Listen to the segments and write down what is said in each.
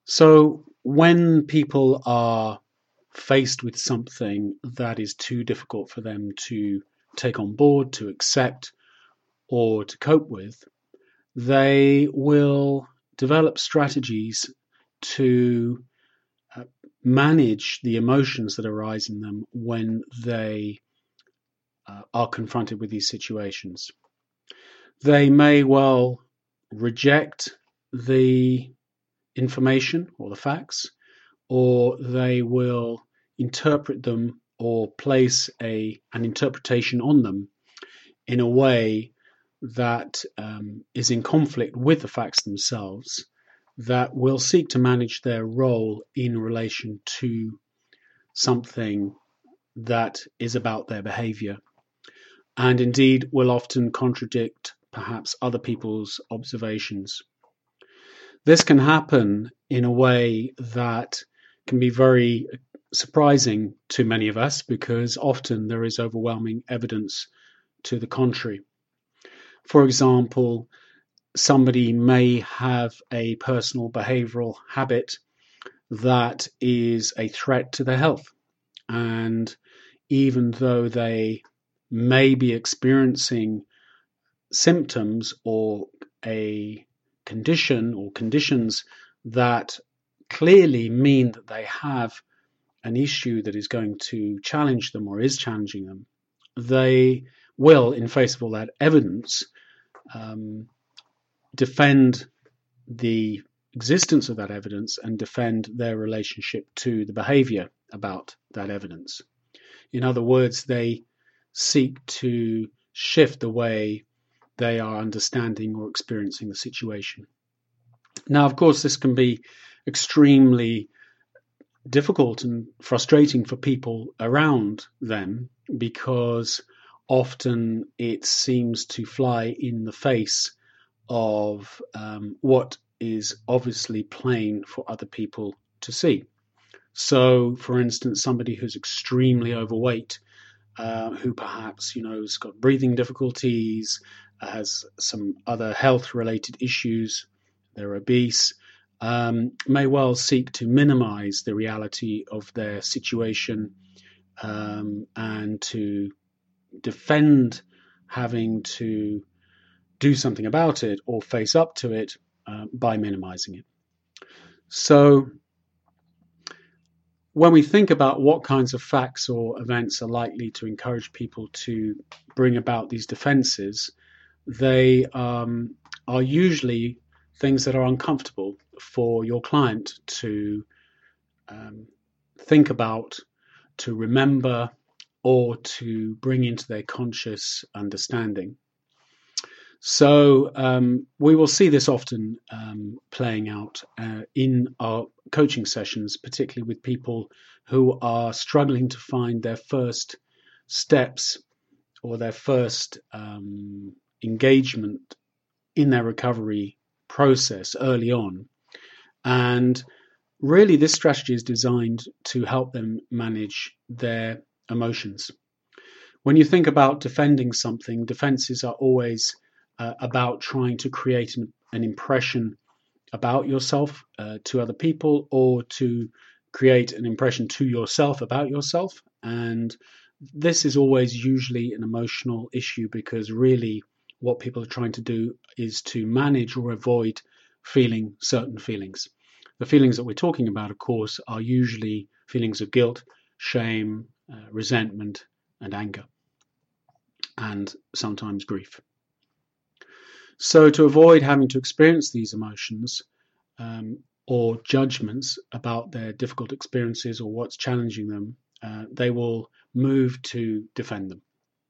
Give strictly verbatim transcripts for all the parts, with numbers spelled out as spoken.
So when people are faced with something that is too difficult for them to take on board, to accept, or to cope with, they will develop strategies to uh, manage the emotions that arise in them when they uh, are confronted with these situations. They may well reject the information or the facts, or they will interpret them or place a an interpretation on them in a way that um, is in conflict with the facts themselves, that will seek to manage their role in relation to something that is about their behavior, and indeed will often contradict perhaps other people's observations. This can happen in a way that can be very surprising to many of us, because often there is overwhelming evidence to the contrary. For example, somebody may have a personal behavioral habit that is a threat to their health, and even though they may be experiencing symptoms or a condition or conditions that clearly mean that they have an issue that is going to challenge them or is challenging them, they will, in face of all that evidence, um, defend the existence of that evidence and defend their relationship to the behavior about that evidence. In other words, they seek to shift the way they are understanding or experiencing the situation. Now, of course, this can be extremely difficult and frustrating for people around them, because often it seems to fly in the face of um, what is obviously plain for other people to see. So, for instance, somebody who's extremely overweight, uh, who perhaps, you know, has got breathing difficulties, has some other health-related issues, they're obese, um, may well seek to minimize the reality of their situation, um, and to defend having to do something about it or face up to it uh, by minimizing it. So when we think about what kinds of facts or events are likely to encourage people to bring about these defenses, they um, are usually things that are uncomfortable for your client to um, think about, to remember, or to bring into their conscious understanding. So um, we will see this often um, playing out uh, in our coaching sessions, particularly with people who are struggling to find their first steps or their first um, engagement in their recovery process early on. And really, this strategy is designed to help them manage their emotions. When you think about defending something, defenses are always uh, about trying to create an, an impression about yourself uh, to other people, or to create an impression to yourself about yourself. And this is always usually an emotional issue, because really what people are trying to do is to manage or avoid feeling certain feelings. The feelings that we're talking about, of course, are usually feelings of guilt, shame, uh, resentment, and anger, and sometimes grief. So to avoid having to experience these emotions um, or judgments about their difficult experiences or what's challenging them, uh, they will move to defend them.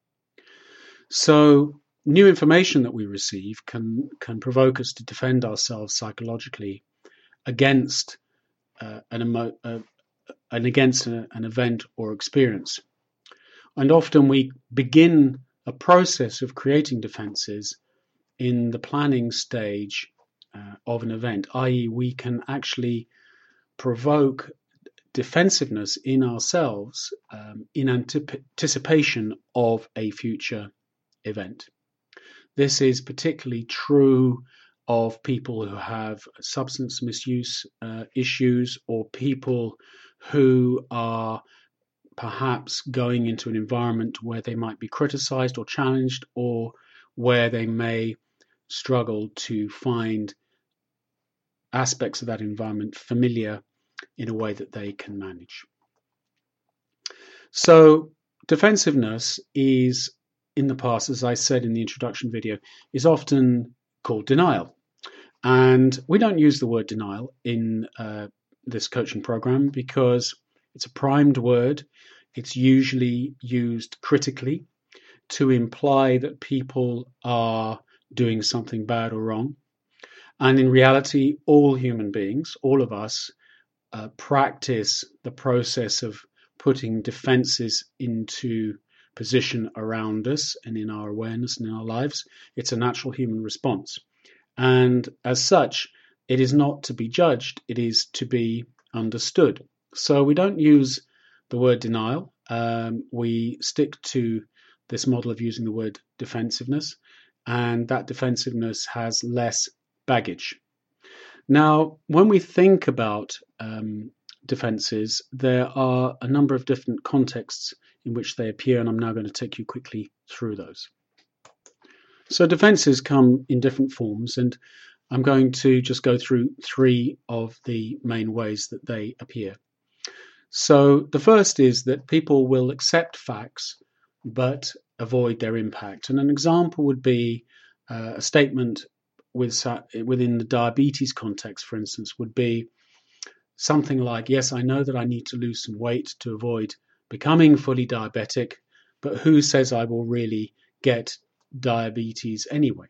So new information that we receive can can provoke us to defend ourselves psychologically against uh, an emo- uh, and against a, an event or experience. And often we begin a process of creating defenses in the planning stage uh, of an event, that is we can actually provoke defensiveness in ourselves um, in anticipation of a future event. This is particularly true of people who have substance misuse uh, issues, or people who are perhaps going into an environment where they might be criticized or challenged, or where they may struggle to find aspects of that environment familiar in a way that they can manage. So defensiveness is, in the past, as I said in the introduction video, is often called denial. And we don't use the word denial in uh, this coaching program because it's a primed word. It's usually used critically to imply that people are doing something bad or wrong. And in reality, all human beings, all of us, uh, practice the process of putting defenses into position around us and in our awareness and in our lives. It's a natural human response. And as such, it is not to be judged, it is to be understood. So we don't use the word denial. Um, we stick to this model of using the word defensiveness, and that defensiveness has less baggage. Now, when we think about um, defenses, there are a number of different contexts in which they appear, and I'm now going to take you quickly through those. So defenses come in different forms, and I'm going to just go through three of the main ways that they appear. So the first is that people will accept facts but avoid their impact. And an example would be uh, a statement with, within the diabetes context, for instance, would be something like, yes, I know that I need to lose some weight to avoid becoming fully diabetic, but who says I will really get diabetes anyway?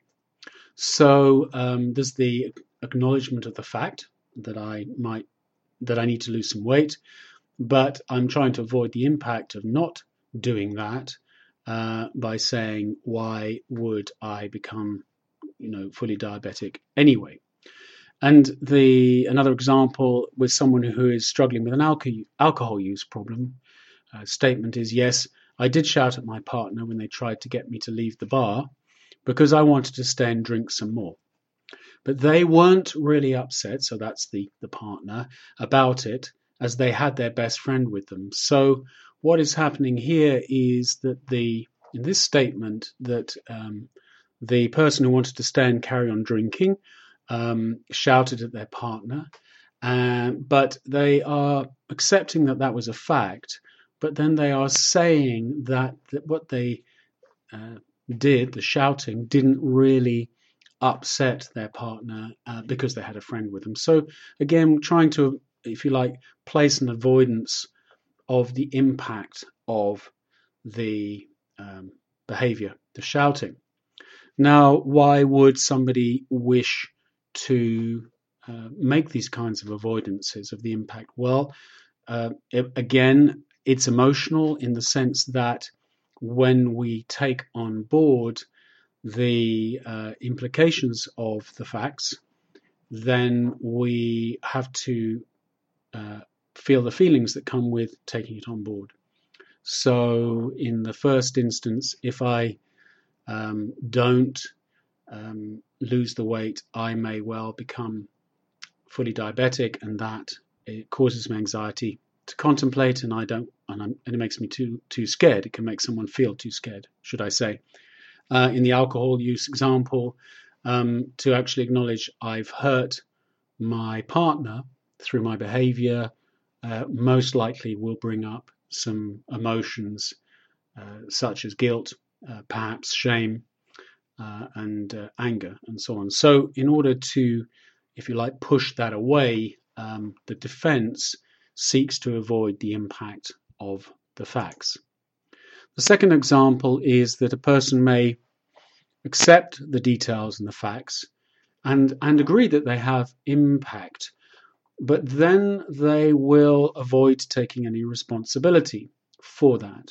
So um, there's the acknowledgement of the fact that I might that I need to lose some weight, but I'm trying to avoid the impact of not doing that uh, by saying, why would I become, you know, fully diabetic anyway? And the another example with someone who is struggling with an alcohol alcohol use problem, uh, statement is, yes, I did shout at my partner when they tried to get me to leave the bar because I wanted to stay and drink some more. But they weren't really upset, so that's the, the partner, about it, as they had their best friend with them. So what is happening here is that the in this statement that um, the person who wanted to stay and carry on drinking um, shouted at their partner, uh, but they are accepting that that was a fact, but then they are saying that, that what they uh, did, the shouting, didn't really upset their partner uh, because they had a friend with them. So again, trying to, if you like, place an avoidance of the impact of the um, behavior, the shouting. Now, why would somebody wish to uh, make these kinds of avoidances of the impact? Well, uh, it, again, it's emotional in the sense that when we take on board the uh, implications of the facts, then we have to uh, feel the feelings that come with taking it on board. So in the first instance, if I um, don't um, lose the weight, I may well become fully diabetic, and that it causes me anxiety to contemplate, and I don't, and, I'm, and it makes me too too scared. It can make someone feel too scared, should I say. Uh, in the alcohol use example, um, to actually acknowledge I've hurt my partner through my behavior, uh, most likely will bring up some emotions uh, such as guilt, uh, perhaps shame, uh, and uh, anger, and so on. So in order to, if you like, push that away, um, the defense seeks to avoid the impact of the facts. The second example is that a person may accept the details and the facts and, and agree that they have impact, but then they will avoid taking any responsibility for that.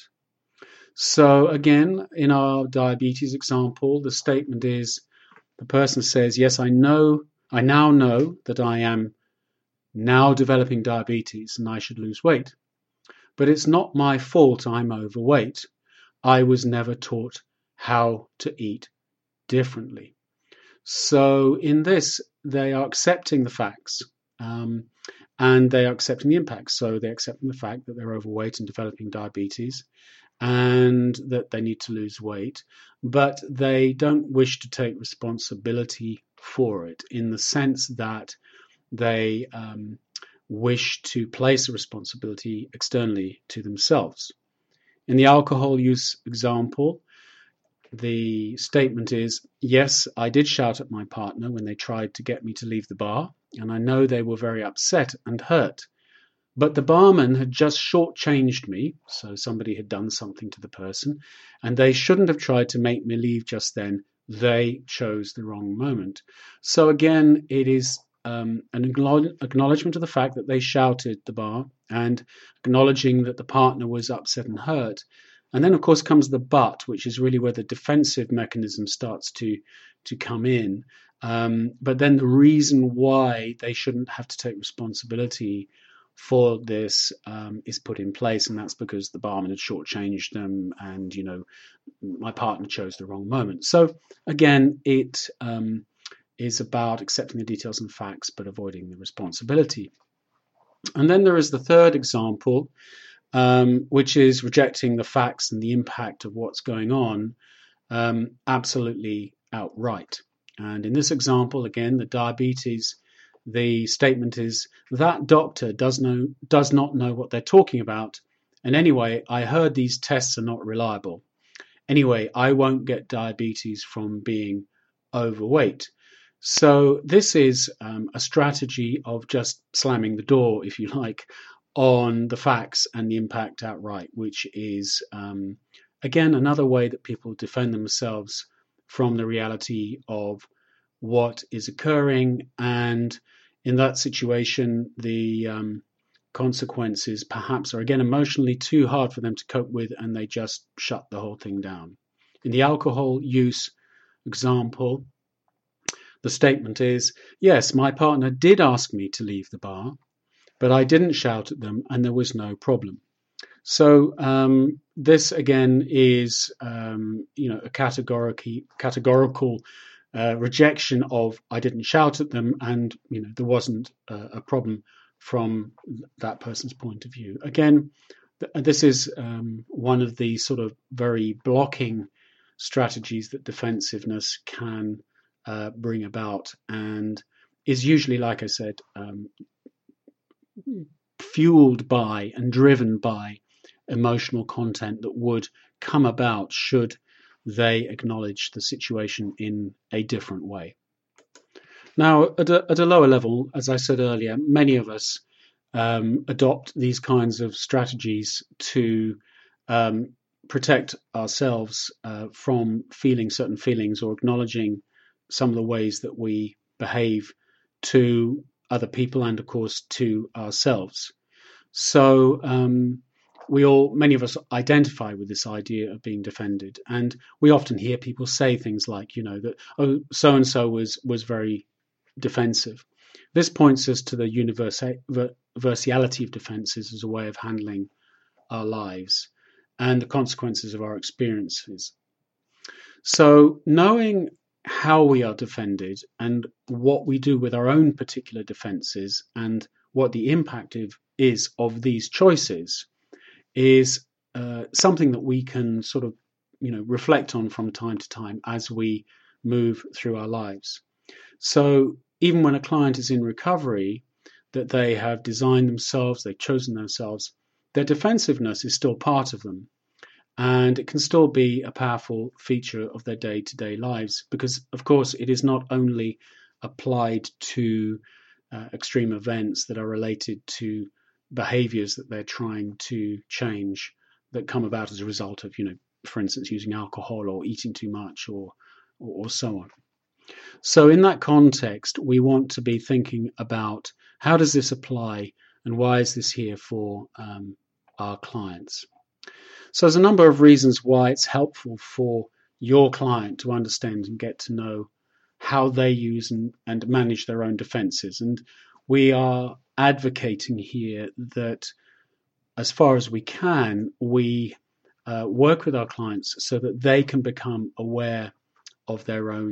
So again, in our diabetes example, the statement is, the person says, yes, I know, I now know that I am now developing diabetes and I should lose weight. But it's not my fault I'm overweight. I was never taught how to eat differently. So in this, they are accepting the facts, um, and they are accepting the impacts. So they're accepting the fact that they're overweight and developing diabetes, and that they need to lose weight, but they don't wish to take responsibility for it, in the sense that they um, wish to place the responsibility externally to themselves. In the alcohol use example, the statement is, yes, I did shout at my partner when they tried to get me to leave the bar, and I know they were very upset and hurt. But the barman had just shortchanged me, so somebody had done something to the person, and they shouldn't have tried to make me leave just then. They chose the wrong moment. So again, it is um, an acknowledgement of the fact that they shouted at the bar, and acknowledging that the partner was upset and hurt. And then, of course, comes the but, which is really where the defensive mechanism starts to, to come in. Um, but then the reason why they shouldn't have to take responsibility for this um, is put in place, and that's because the barman had shortchanged them, and you know, my partner chose the wrong moment. So again, it um, is about accepting the details and facts, but avoiding the responsibility. And then there is the third example, um, which is rejecting the facts and the impact of what's going on um, absolutely outright. And in this example, again, the diabetes. The statement is, that doctor does know does not know what they're talking about. And anyway, I heard these tests are not reliable. Anyway, I won't get diabetes from being overweight. So this is um, a strategy of just slamming the door, if you like, on the facts and the impact outright, which is, um, again, another way that people defend themselves from the reality of what is occurring, and in that situation, the um, consequences perhaps are again emotionally too hard for them to cope with, and they just shut the whole thing down. In the alcohol use example, the statement is, yes, my partner did ask me to leave the bar, but I didn't shout at them and there was no problem. So um, this again is um, you know, a categorical categorical Uh, rejection of I didn't shout at them, and you know, there wasn't a, a problem from that person's point of view. Again, th- this is um, one of the sort of very blocking strategies that defensiveness can uh, bring about, and is usually, like I said, um, fueled by and driven by emotional content that would come about should they acknowledge the situation in a different way. Now, at a, at a lower level, as I said earlier, many of us um, adopt these kinds of strategies to um, protect ourselves uh, from feeling certain feelings, or acknowledging some of the ways that we behave to other people and, of course, to ourselves. So um, we all, many of us identify with this idea of being defended, and we often hear people say things like, you know, that, oh, so and so was was very defensive. This points us to the universality of defenses as a way of handling our lives and the consequences of our experiences. So knowing how we are defended and what we do with our own particular defenses and what the impact of, is of these choices is uh, something that we can sort of, you know, reflect on from time to time as we move through our lives. So even when a client is in recovery, that they have designed themselves, they've chosen themselves, their defensiveness is still part of them. And it can still be a powerful feature of their day-to-day lives, because, of course, it is not only applied to uh, extreme events that are related to behaviors that they're trying to change that come about as a result of, you know, for instance, using alcohol or eating too much, or, or, or so on. So in that context, we want to be thinking about how does this apply and why is this here for um, our clients. So there's a number of reasons why it's helpful for your client to understand and get to know how they use and, and manage their own defenses. And we are advocating here that as far as we can, we uh, work with our clients so that they can become aware of their own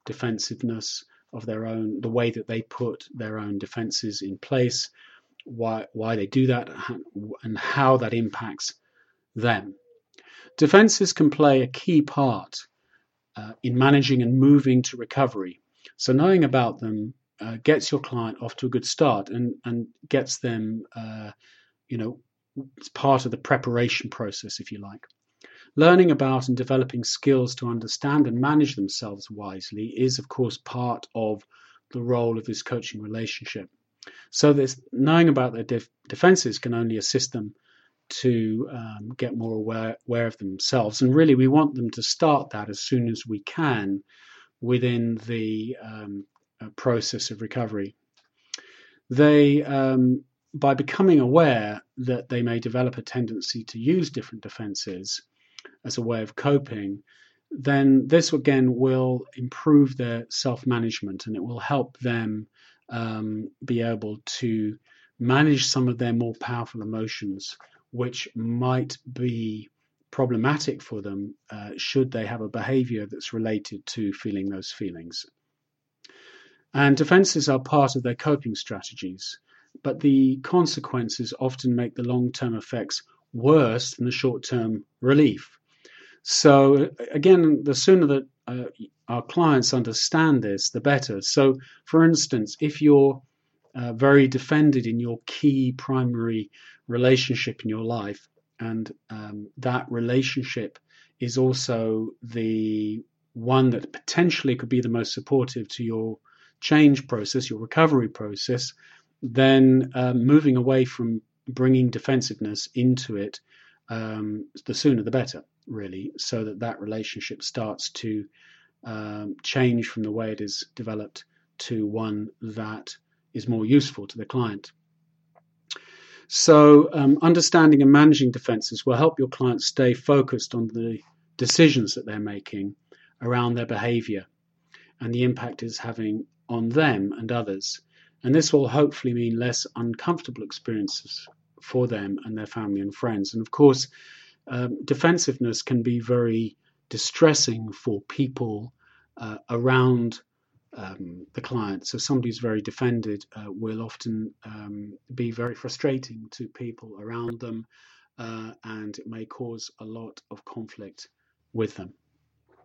defensiveness of their own, the way that they put their own defenses in place, why why they do that, and how that impacts them. Defenses can play a key part uh, in managing and moving to recovery. So knowing about them uh, gets your client off to a good start, and and gets them, uh, you know, it's part of the preparation process, if you like. Learning about and developing skills to understand and manage themselves wisely is, of course, part of the role of this coaching relationship. So this knowing about their def- defenses can only assist them to um, get more aware, aware of themselves. And really, we want them to start that as soon as we can within the um, uh, process of recovery. They, um, by becoming aware that they may develop a tendency to use different defenses as a way of coping, then this again will improve their self-management, and it will help them um, be able to manage some of their more powerful emotions, which might be problematic for them uh, should they have a behavior that's related to feeling those feelings. And defenses are part of their coping strategies, but the consequences often make the long-term effects worse than the short-term relief. So again, the sooner that uh, our clients understand this, the better. So for instance, if you're uh, very defended in your key primary relationship in your life, and um, that relationship is also the one that potentially could be the most supportive to your change process, your recovery process, then um, moving away from bringing defensiveness into it, um, the sooner the better, really, so that that relationship starts to um, change from the way it is developed to one that is more useful to the client. So um, understanding and managing defenses will help your clients stay focused on the decisions that they're making around their behavior and the impact it's having on them and others. And this will hopefully mean less uncomfortable experiences for them and their family and friends. And of course, um, defensiveness can be very distressing for people uh, around um, the client. So somebody who's very defended uh, will often um, be very frustrating to people around them, uh, and it may cause a lot of conflict with them.